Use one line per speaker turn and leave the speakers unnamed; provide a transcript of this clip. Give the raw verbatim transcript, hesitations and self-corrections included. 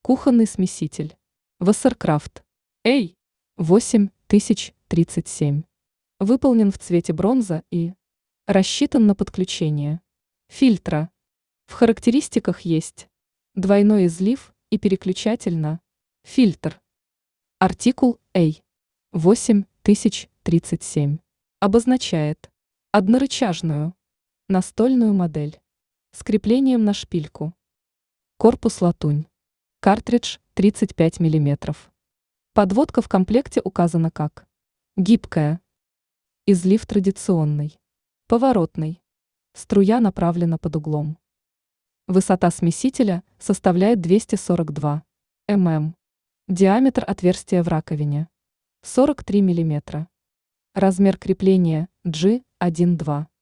Кухонный смеситель. Вассеркрафт. Эй, восемь тысяч тридцать семь. Выполнен в цвете бронза и рассчитан на подключение фильтра. В характеристиках есть двойной излив и переключатель на фильтр. Артикул Эй восемь тысяч тридцать семь обозначает однорычажную настольную модель с креплением на шпильку. Корпус латунь. Картридж тридцать пять миллиметров. Подводка в комплекте указана как гибкая. Излив традиционный. Поворотный. Струя направлена под углом. Высота смесителя составляет двести сорок два миллиметра. Диаметр отверстия в раковине сорок три миллиметра. Размер крепления джи один два.